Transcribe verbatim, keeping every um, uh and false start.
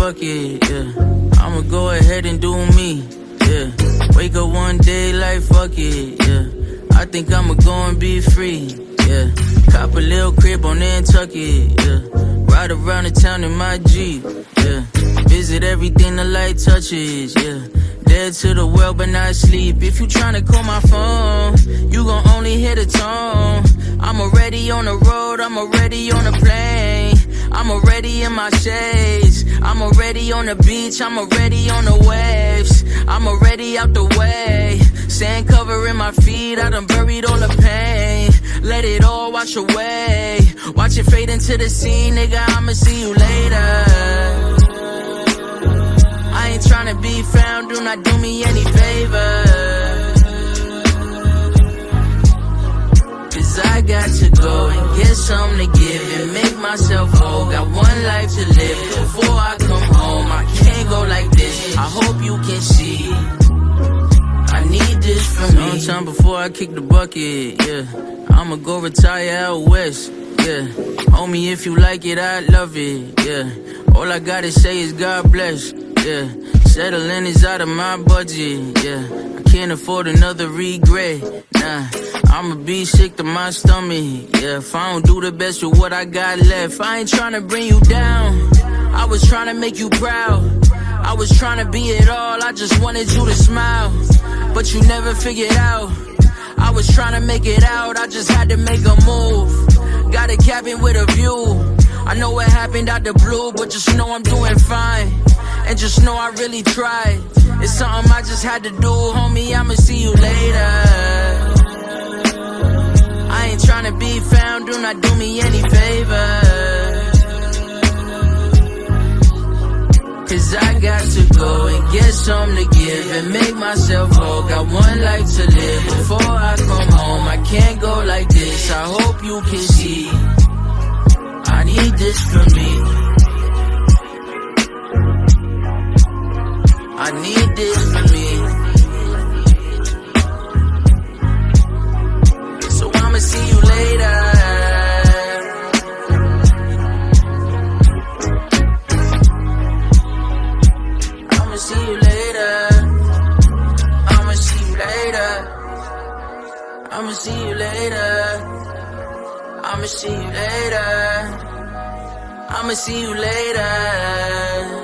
bucket, yeah. I'ma go ahead and do me, yeah. Wake up one day like fuck it, yeah. I think I'ma go and be free, yeah. Cop a little crib on Nantucket, yeah. Ride around the town in my Jeep, yeah. Visit everything the light touches, yeah. Dead to the world but not sleep. If you tryna call my phone, you gon' only hear the tone. I'm already on the road, I'm already on the plane. I'm already in my shades. I'm already on the beach, I'm already on the waves. I'm already out the way. Sand covering my feet, I done buried all the pain. Let it all wash away. Watch it fade into the scene, nigga, I'ma see you later. I ain't tryna be found, do not do me any favors. Cause I got to go and get something to give and make myself whole. Got one life to live before I come home. I can't go like this, I hope you can see. I need this for me. Sometime before I kick the bucket, yeah. I'ma go retire out west, yeah. Homie, if you like it, I love it, yeah. All I gotta say is God bless, yeah. Settling is out of my budget, yeah. I can't afford another regret, nah. I'ma be sick to my stomach, yeah. If I don't do the best with what I got left, I ain't tryna bring you down. I was tryna make you proud. I was tryna be it all, I just wanted you to smile. But you never figured out. I was tryna make it out, I just had to make a move. Got a cabin with a view. I know it happened out the blue, but just know I'm doing fine. And just know I really tried. It's something I just had to do, homie, I'ma see you later. I ain't tryna be found, do not do me any favors. Cause I got to go and get something to give and make myself whole. Got one life to live before I come home. I can't go like this, I hope you can see. I need this for me. I need this for me. So I'ma see you later. I'ma see you later. I'ma see you later. I'ma see you later. I'ma see you later. I'ma see you later.